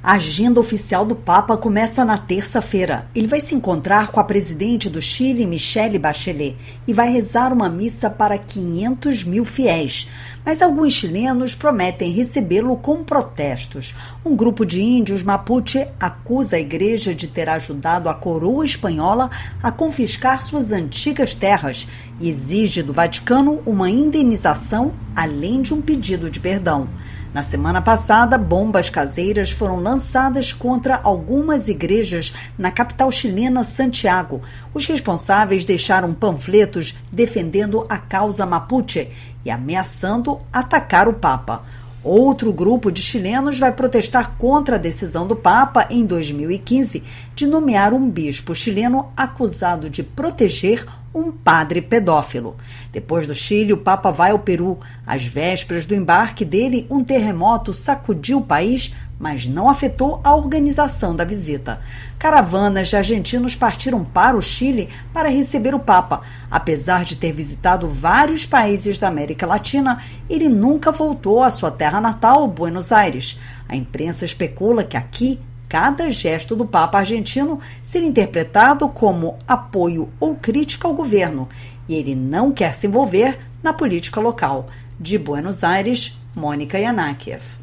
A agenda oficial do Papa começa na terça-feira. Ele vai se encontrar com a presidente do Chile, Michelle Bachelet, e vai rezar uma missa para 500 mil fiéis. Mas alguns chilenos prometem recebê-lo com protestos. Um grupo de índios Mapuche acusa a igreja de ter ajudado a coroa espanhola a confiscar suas antigas terras e exige do Vaticano uma indenização, além de um pedido de perdão. Na semana passada, bombas caseiras foram lançadas contra algumas igrejas na capital chilena, Santiago. Os responsáveis deixaram panfletos defendendo a causa Mapuche e ameaçando atacar o Papa. Outro grupo de chilenos vai protestar contra a decisão do Papa, em 2015, de nomear um bispo chileno acusado de proteger um padre pedófilo. Depois do Chile, o Papa vai ao Peru. Às vésperas do embarque dele, um terremoto sacudiu o país, mas não afetou a organização da visita. Caravanas de argentinos partiram para o Chile para receber o Papa. Apesar de ter visitado vários países da América Latina, ele nunca voltou à sua terra natal, Buenos Aires. A imprensa especula que aqui cada gesto do Papa argentino seria interpretado como apoio ou crítica ao governo, e ele não quer se envolver na política local. De Buenos Aires, Mônica Yanakiev.